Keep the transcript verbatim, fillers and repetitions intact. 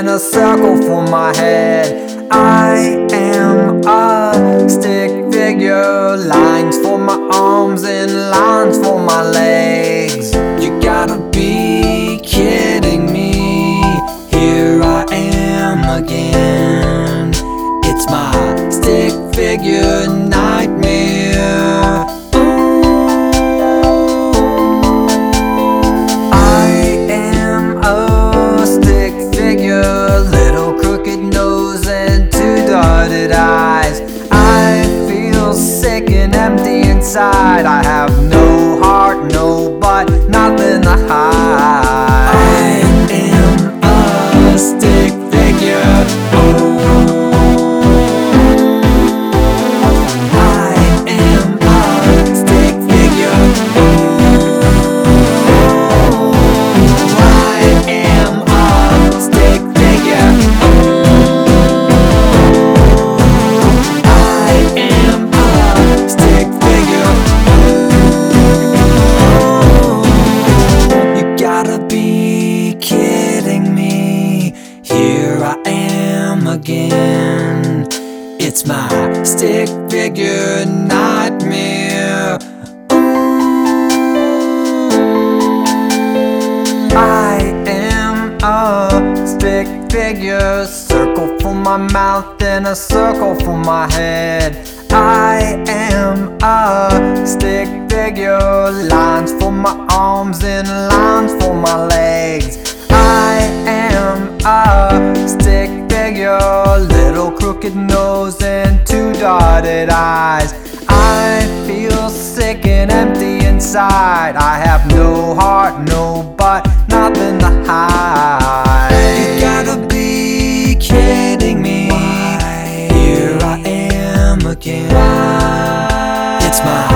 and a circle for my head. I am a stick figure, lines for my arms and lines for my legs. You gotta be kidding me, here I am again. It's my stick figure nightmare. Eyes. I feel sick and empty inside. I have no heart, no butt, nothing to hide. I am a stick figure. Oh. I am a stick figure. Oh. I am a stick figure. Oh. Here I am again. It's my stick figure nightmare. I am a stick figure, circle for my mouth and a circle for my head. I am a stick figure, lines for my arms and lines for my legs. I am a stick figure, little crooked nose and two dotted eyes. I feel sick and empty inside. I have no heart, no butt, nothing to hide. You gotta be kidding me. Why? Here I am again. Why? It's my